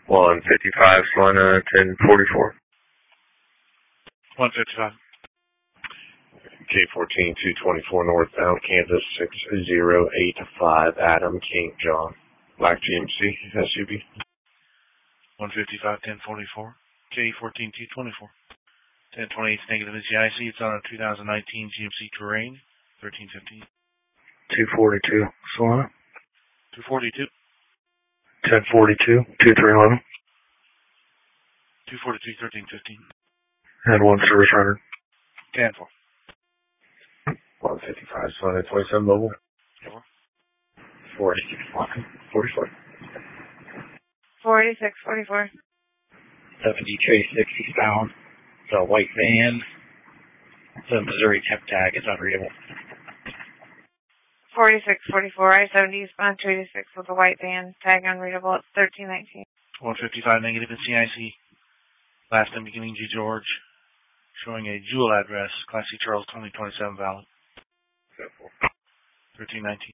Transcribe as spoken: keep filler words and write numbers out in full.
one fifty-five, Salina, ten forty-four. one fifty-five. K fourteen, two twenty-four northbound, Kansas six zero eight five, Adam King John. Black G M C, S U V. one fifty-five, ten forty-four. K fourteen, two twenty-four. ten twenty-eight negative in C I C. It's on a two thousand nineteen G M C Terrain, thirteen fifteen. two forty-two, Salina. two forty-two. ten forty-two, two three eleven. two forty-two, thirteen fifteen. And one service runner. ten four. one fifty-five, Salina, twenty-seven mobile. forty-six, forty-four. forty-six, forty-four. seventy Chase sixty pound. It's a white van. The Missouri temp tag is unreadable. forty-six, forty-four. I seventy eastbound two eighty-six with a white van. Tag unreadable at thirteen nineteen. one fifty-five negative in C I C. Last name beginning G George. Showing a dual address. Class C Charles twenty twenty-seven valid. thirteen nineteen.